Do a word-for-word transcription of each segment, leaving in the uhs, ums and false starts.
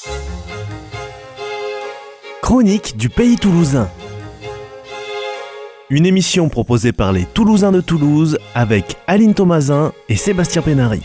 Chronique du Pays Toulousain. Une émission proposée par les Toulousains de Toulouse avec Aline Thomasin et Sébastien Pénary.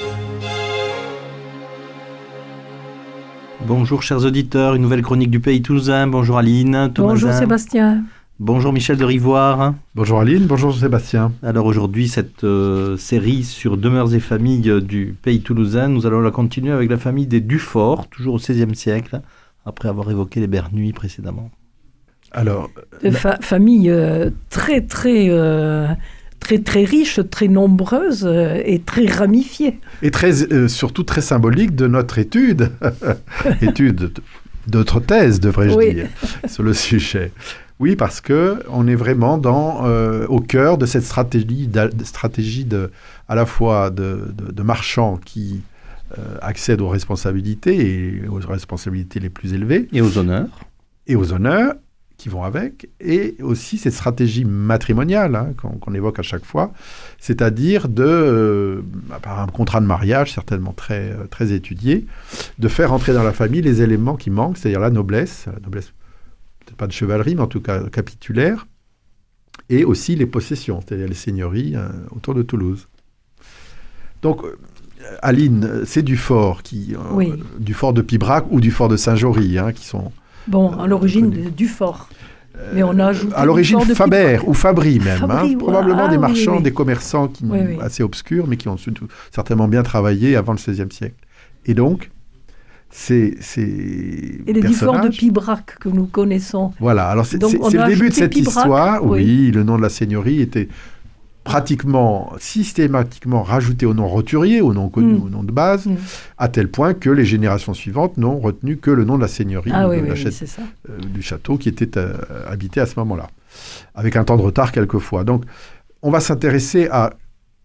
Bonjour chers auditeurs, une nouvelle chronique du Pays Toulousain. Bonjour Aline Thomasin. Bonjour Sébastien. Bonjour Michel de Rivoire. Bonjour Aline, bonjour Sébastien. Alors aujourd'hui, cette euh, série sur demeures et familles euh, du Pays Toulousain, nous allons la continuer avec la famille des Dufort, toujours au seizième siècle, après avoir évoqué les Bernuy précédemment. Alors, De fa- famille euh, très très euh, très très riche, très nombreuse euh, et très ramifiée. et très, euh, surtout très symbolique de notre étude, étude, de notre thèse, devrais-je Oui. dire, sur le sujet. Oui, parce qu'on est vraiment dans, euh, au cœur de cette stratégie, de, stratégie de, à la fois de, de, de marchands qui euh, accèdent aux responsabilités et aux responsabilités les plus élevées. Et aux honneurs. Et aux honneurs qui vont avec, et aussi cette stratégie matrimoniale hein, qu'on, qu'on évoque à chaque fois, c'est-à-dire de, euh, par un contrat de mariage certainement très, euh, très étudié, de faire entrer dans la famille les éléments qui manquent, c'est-à-dire la noblesse, la noblesse peut-être pas de chevalerie, mais en tout cas capitulaire, et aussi les possessions, c'est-à-dire les seigneuries euh, autour de Toulouse. Donc, euh, Aline, c'est Dufort, qui, euh, Oui. Dufort de Pibrac ou Dufort de Saint-Jory, hein, qui sont... Bon, à l'origine connu. de Dufort. Mais on a ajouté à l'origine Dufort de Faber Pibrac. ou Fabry même, Fabry, hein, ouais. probablement Ah, des oui, marchands, oui. des commerçants qui, Oui, oui. assez obscurs, mais qui ont surtout certainement bien travaillé avant le seizième siècle. Et donc, ces, ces Et les Dufort de personnages... Pibrac que nous connaissons. Voilà, alors c'est, Donc, c'est, on c'est a le début de ajouté cette Pibrac, histoire. Oui. oui. le nom de la seigneurie était pratiquement, systématiquement rajouté au nom roturier, au nom connu, Mm. au nom de base, Mm. à tel point que les générations suivantes n'ont retenu que le nom de la seigneurie Ah ou oui, de oui, la oui, châte- c'est ça. euh, du château qui était euh, habité à ce moment-là, avec un temps de retard quelquefois. Donc, on va s'intéresser à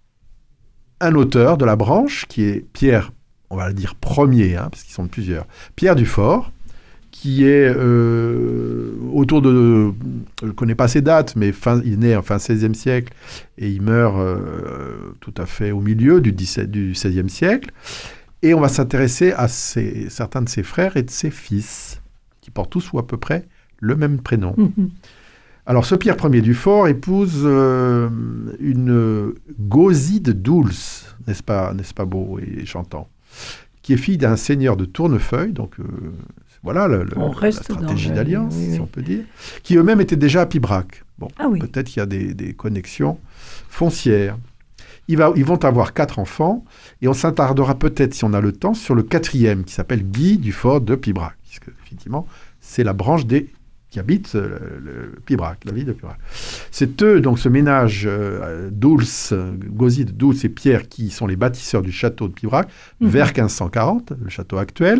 un auteur de la branche, qui est Pierre, on va le dire premier, hein, parce qu'ils sont plusieurs, Pierre Dufort, qui est euh, autour de... Je ne connais pas ses dates, mais fin, il est né en fin seizième siècle, et il meurt euh, tout à fait au milieu du, dix-septième, du seizième siècle. Et on va s'intéresser à ses, certains de ses frères et de ses fils, qui portent tous ou à peu près le même prénom. Mhm. Alors, ce Pierre Ier Dufort épouse euh, une Gauzide Douls, n'est-ce pas, n'est-ce pas beau et chantant, qui est fille d'un seigneur de Tournefeuille, donc euh, voilà le, le, On la reste stratégie dans le- d'alliance, oui, si oui. on peut dire, qui eux-mêmes étaient déjà à Pibrac. Bon, Ah oui. peut-être qu'il y a des, des connexions foncières. Il va, ils vont avoir quatre enfants, et on s'attardera peut-être, si on a le temps, sur le quatrième, qui s'appelle Guy Dufort de Pibrac, puisque effectivement, c'est la branche des qui habitent euh, le, le Pibrac, la ville de Pibrac. C'est eux, donc ce ménage euh, Douls, Gauzide, Douls et Pierre, qui sont les bâtisseurs du château de Pibrac, Mhm. vers quinze cent quarante, le château actuel.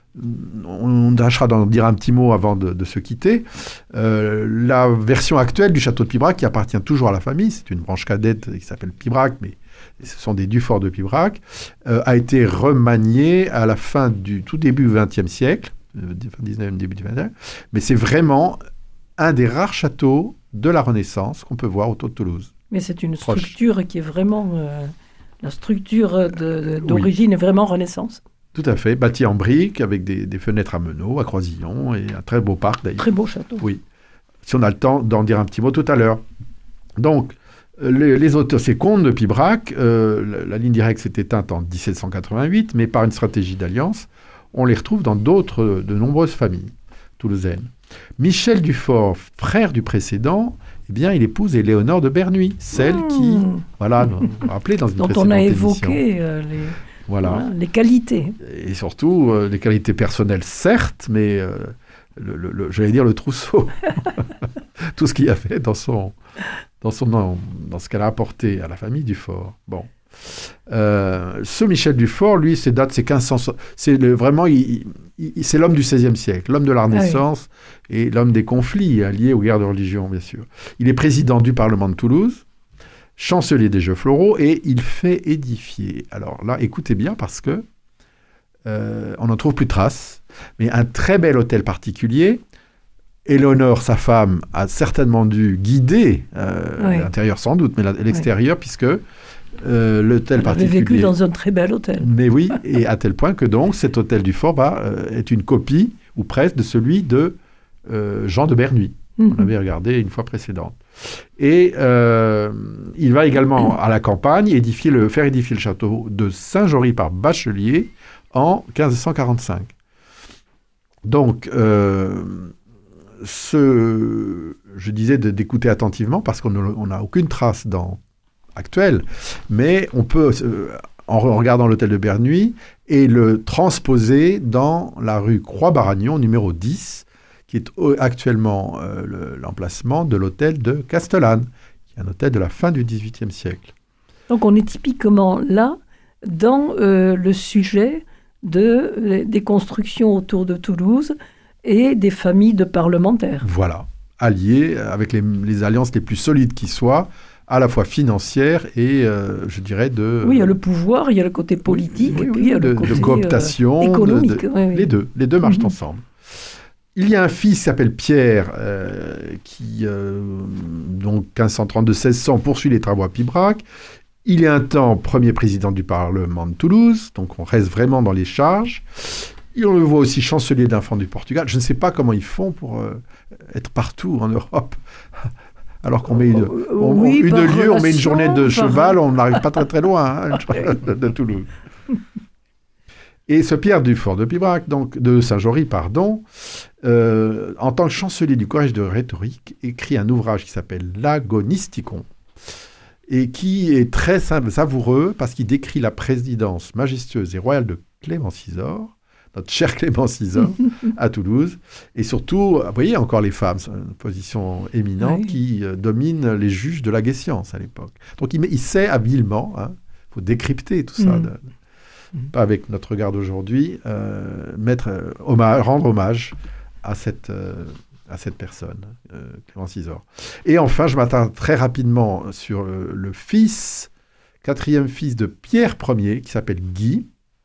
On tâchera d'en dire un petit mot avant de, de se quitter. Euh, la version actuelle du château de Pibrac, qui appartient toujours à la famille, c'est une branche cadette qui s'appelle Pibrac, mais ce sont des Dufort de Pibrac, euh, a été remaniée à la fin du tout début du vingtième siècle, euh, fin dix-neuvième, début du vingtième, mais c'est vraiment un des rares châteaux de la Renaissance qu'on peut voir autour de Toulouse. Mais c'est une Proche. structure qui est vraiment... euh, la structure de- de- d'origine est vraiment Renaissance. Tout à fait, bâti en briques, avec des, des fenêtres à meneaux, à croisillons, et un très beau parc d'ailleurs. Très beau château. Oui, si on a le temps d'en dire un petit mot tout à l'heure. Donc, euh, les, les auteurs, ces comtes de Pibrac, euh, la, la ligne directe s'est éteinte en dix-sept cent quatre-vingt-huit, mais par une stratégie d'alliance, on les retrouve dans d'autres, de nombreuses familles toulousaines. Michel Dufort, frère du précédent, eh bien, il épouse Éléonore de Bernuy, celle Mmh. qui, voilà, nous vous vous rappelez dans une Dont précédente on a émission. évoqué euh, les, Voilà. voilà, les qualités. Et surtout, euh, les qualités personnelles, certes, mais euh, le, le- le- j'allais dire le trousseau. Tout ce qu'il y avait dans son, dans son nom, dans ce qu'elle a apporté à la famille Dufort. Bon. Euh, ce Michel Dufort, lui, ses dates, c'est quinze cents. C'est le, vraiment, il, il- c'est l'homme du seizième siècle, l'homme de la Renaissance et l'homme des conflits hein, liés aux guerres de religion, bien sûr. Il est président du Parlement de Toulouse, chancelier des Jeux Floraux, et il fait édifier. Alors là, écoutez bien, parce que euh, on n'en trouve plus de traces, mais un très bel hôtel particulier. Éléonore, sa femme, a certainement dû guider euh, Oui. l'intérieur sans doute, mais la- l'extérieur, puisque euh, l'hôtel Elle avait particulier. vécu dans un très bel hôtel. Mais oui, et à tel point que donc cet hôtel du Fort bah, euh, est une copie, ou presque, de celui de euh, Jean de Bernuy. Mhm. On avait regardé une fois précédente. Et euh, il va également à la campagne édifier le, faire édifier le château de Saint-Jory par Bachelier en quinze cent quarante-cinq. Donc, euh, ce, je disais de, d'écouter attentivement parce qu'on n'a aucune trace dans, actuelle, mais on peut, euh, en regardant l'hôtel de Bernuy, et le transposer dans la rue Croix-Baragnon, numéro dix, qui est actuellement euh, le, l'emplacement de l'hôtel de Castellane, qui est un hôtel de la fin du dix-huitième siècle. Donc on est typiquement là dans euh, le sujet de, des constructions autour de Toulouse et des familles de parlementaires. Voilà, alliés avec les, les alliances les plus solides qui soient, à la fois financières et, euh, je dirais, de... Oui, il y a le pouvoir, il y a le côté politique, oui, oui, et puis il y a de, le côté de cooptation, euh, économique. de, de, oui, oui. Les deux, les deux marchent Mhm. ensemble. Il y a un fils qui s'appelle Pierre, euh, qui, euh, donc quinze cent trente-deux à seize cents, poursuit les travaux à Pibrac. Il est un temps premier président du Parlement de Toulouse, donc on reste vraiment dans les charges. Et on le voit aussi chancelier d'enfants du Portugal. Je ne sais pas comment ils font pour euh, être partout en Europe. Alors qu'on met une, on, Oui, une par lieue, on met une journée de relation, cheval, par- on n'arrive pas très très loin hein, de, de Toulouse. Et ce Pierre du Fort de Pibrac, donc de Saint-Jory, pardon, euh, en tant que chancelier du Collège de rhétorique, écrit un ouvrage qui s'appelle l'Agonisticon, et qui est très savoureux parce qu'il décrit la présidence majestueuse et royale de Clément Cisor, notre cher Clément Cisor, à Toulouse, et surtout, vous voyez encore les femmes, c'est une position éminente Oui. qui euh, domine les juges de la Guessiance à l'époque. Donc il, il sait habilement, il hein, faut décrypter tout ça, Mm. de, pas avec notre regard d'aujourd'hui, euh, mettre, euh, hommage, rendre hommage à cette, euh, à cette personne, euh, Clément Cisor. Et enfin, je m'attarde très rapidement sur le, le fils, quatrième fils de Pierre Ier, qui s'appelle Guy,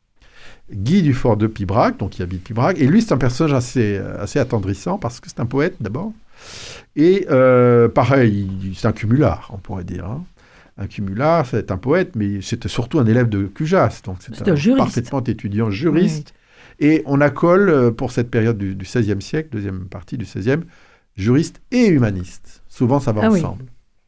Guy du Fort de Pibrac, donc qui habite Pibrac. Et lui, c'est un personnage assez, assez attendrissant, parce que c'est un poète, d'abord. Et euh, pareil, il- c'est un cumulard, on pourrait dire, hein. Un cumulard, c'est un poète, mais c'était surtout un élève de Cujas, donc c'est C'est un, un juriste. parfaitement étudiant juriste. Et on accole, euh, pour cette période du, du seizième siècle, deuxième partie du seizième, juriste et humaniste. Souvent, ça va Ah oui. ensemble.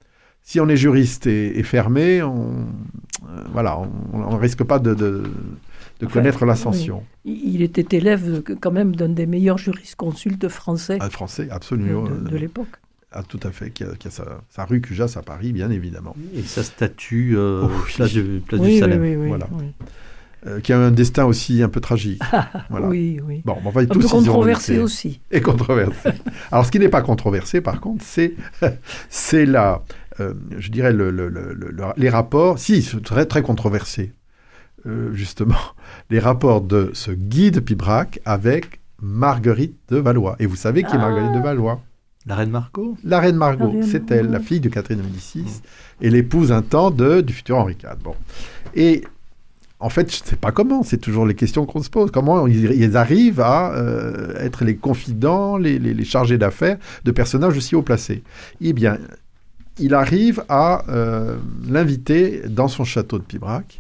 Si on est juriste et, et fermé, on euh, voilà, on ne risque pas de, de, de Enfin, connaître l'ascension. Il il était élève de- quand même d'un des meilleurs jurisconsultes français Un Français, de, absolument. de- de euh, l'époque. ah, tout à fait, qui a, qui a sa, sa rue Cujas à Paris, bien évidemment. Et sa statue, euh, Oh, oui. place, du, place Oui, du oui, Salem. oui, oui, Voilà. oui. Euh, qui a un destin aussi un peu tragique. Voilà. Oui, oui. Bon, on va Un tous peu y controversé remonter. aussi. Et controversé. Alors, ce qui n'est pas controversé, par contre, c'est, c'est la, euh, je dirais, le, le- le- le- les rapports, si, c'est très, très controversé, euh, justement, les rapports de ce Guy de Pibrac avec Marguerite de Valois. Et vous savez qui est Ah. Marguerite de Valois? La reine Margot. La reine Margot, La reine c'est elle, Margot. la fille de Catherine de Médicis, et l'épouse un temps de, du futur Henri quatre. Bon. Et en fait, je ne sais pas comment, c'est toujours les questions qu'on se pose. Comment ils, ils arrivent à euh, être les confidents, les, les- les chargés d'affaires de personnages aussi haut placés? Eh bien, il arrive à euh, l'inviter dans son château de Pibrac,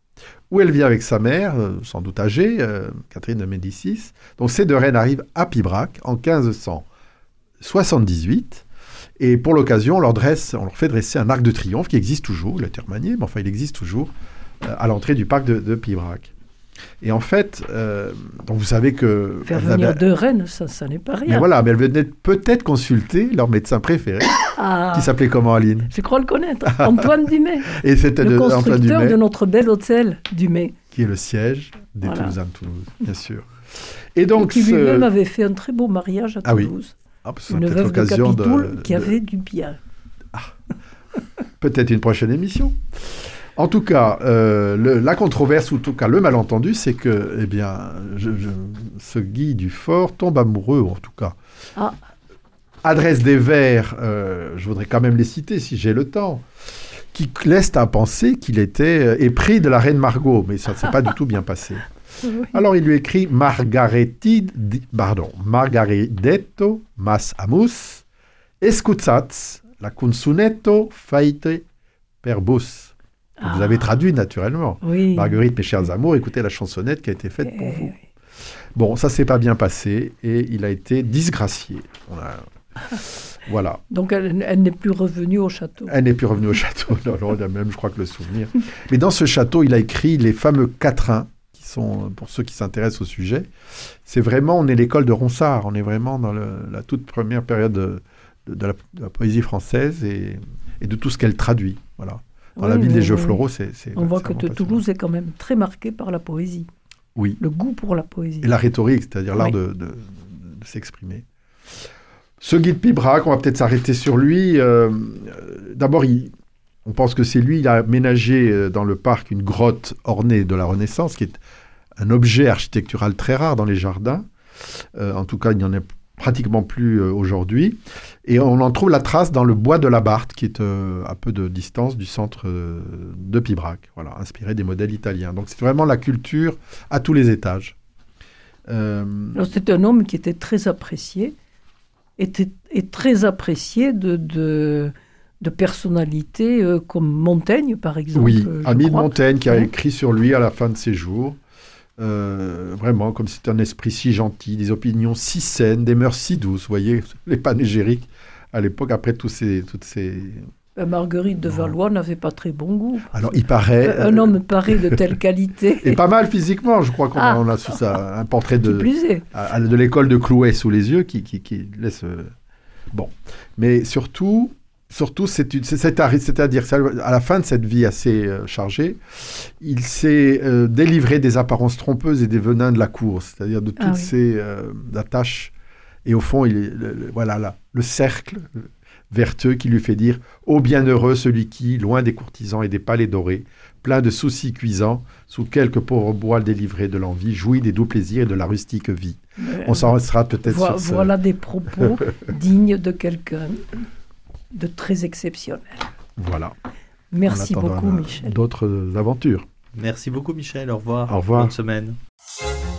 où elle vit avec sa mère, euh, sans doute âgée, euh, Catherine de Médicis. Donc ces deux reines arrivent à Pibrac en quinze cent soixante-dix-huit. Et pour l'occasion, on leur, dresse, on leur fait dresser un arc de triomphe qui existe toujours, il a été remanié, mais enfin il existe toujours, euh, à l'entrée du parc de, de Pibrac. Et en fait, euh, donc vous savez que... Faire elles venir avaient- deux reines, ça, ça n'est pas Mais rien. voilà, mais elles venaient peut-être consulter leur médecin préféré, Ah, qui s'appelait comment, Aline? je crois le connaître. Antoine Dumay, Et c'était le de- Antoine constructeur Dumay, de notre bel hôtel Dumay. qui est le siège des Voilà. Toulousains de Toulouse, bien sûr. Et donc, et qui ce- lui-même avait fait un très beau mariage à Ah oui. Toulouse. Ah, ce sera Une peut-être veuve de l'occasion de- Capitoul qui de- avait du bien. peut-être une prochaine émission. En tout cas, euh, le- la controverse, ou en tout cas le malentendu, c'est que, eh bien, je- je- ce Guy du Fort tombe amoureux, ou en tout cas, Ah. adresse des vers, euh, je voudrais quand même les citer si j'ai le temps, qui laissent à penser qu'il était euh, épris de la reine Margot, mais ça ne s'est pas du tout bien passé. Oui. Alors il lui écrit Margaretti, di- pardon, Margaredetto mas amus, escuzzats la consunetto faite per bus. Vous Ah. avez traduit naturellement. Oui. Marguerite, mes chers amours, écoutez la chansonnette qui a été faite pour Eh, vous. oui. Bon, ça s'est pas bien passé et il a été disgracié. On a- Voilà. Donc elle, elle n'est plus revenue au château. Elle n'est plus revenue au château. Non, non, il a même, je crois que le souvenir. Mais dans ce château, il a écrit les fameux quatrains, qui sont, pour ceux qui s'intéressent au sujet, c'est vraiment, on est l'école de Ronsard. On est vraiment dans le- la toute première période de, de- de la, de la poésie française et, et de tout ce qu'elle traduit. Voilà. Dans Oui, la ville oui, des Jeux oui. floraux, c'est. c'est- On voit c'est que vraiment de Toulouse est quand même très marqué par la poésie. Oui. Le goût pour la poésie. Et la rhétorique, c'est-à-dire l'art Oui. de, de- de s'exprimer. Ce Guy de Pibrac, on va peut-être s'arrêter sur lui. Euh, euh, D'abord, il- on pense que c'est lui, il a aménagé euh, dans le parc une grotte ornée de la Renaissance, qui est un objet architectural très rare dans les jardins. Euh, en tout cas, il n'y en a pratiquement plus euh, aujourd'hui. Et on en trouve la trace dans le bois de la Barthe, qui est euh, à peu de distance du centre euh, de Pibrac, voilà, inspiré des modèles italiens. Donc c'est vraiment la culture à tous les étages. Euh, Alors, c'est un homme qui était très apprécié, était, et très apprécié de, de, de personnalités euh, comme Montaigne, par exemple. oui, euh, je ami de crois. Montaigne qui a Ouais. écrit sur lui à la fin de ses jours. Euh, vraiment, comme c'est un esprit si gentil, des opinions si saines, des mœurs si douces. Vous voyez, les panégyriques, à l'époque, après tous ces, toutes ces... Euh, Marguerite de Valois n'avait pas très bon goût. Alors, il paraît... Euh, Un euh, homme pareil de telle qualité, Et pas mal physiquement, je crois qu'on a, Ah. on a sous ça un portrait qui de, plus est. à- à- de l'école de Clouet sous les yeux qui, qui, qui laisse... euh, Bon. Mais surtout, surtout c'est une- c'est- c'est à- c'est-à-dire ça, à la fin de cette vie assez euh, chargée, il s'est euh, délivré des apparences trompeuses et des venins de la cour, c'est-à-dire de toutes Ah oui. ces euh, attaches. Et au fond, il est, le, le- voilà, là, le cercle euh, vertueux qui lui fait dire « Ô bienheureux celui qui, loin des courtisans et des palais dorés, plein de soucis cuisants, sous quelques pauvres bois délivrés de l'envie, jouit des doux plaisirs et de la rustique vie. » On s'en restera peut-être Voi- sur ce... Voilà des propos dignes de quelqu'un de très exceptionnel. Voilà. Merci En attendant, beaucoup, euh, Michel. D'autres aventures. Merci beaucoup, Michel. Au revoir. Au revoir. Bonne semaine.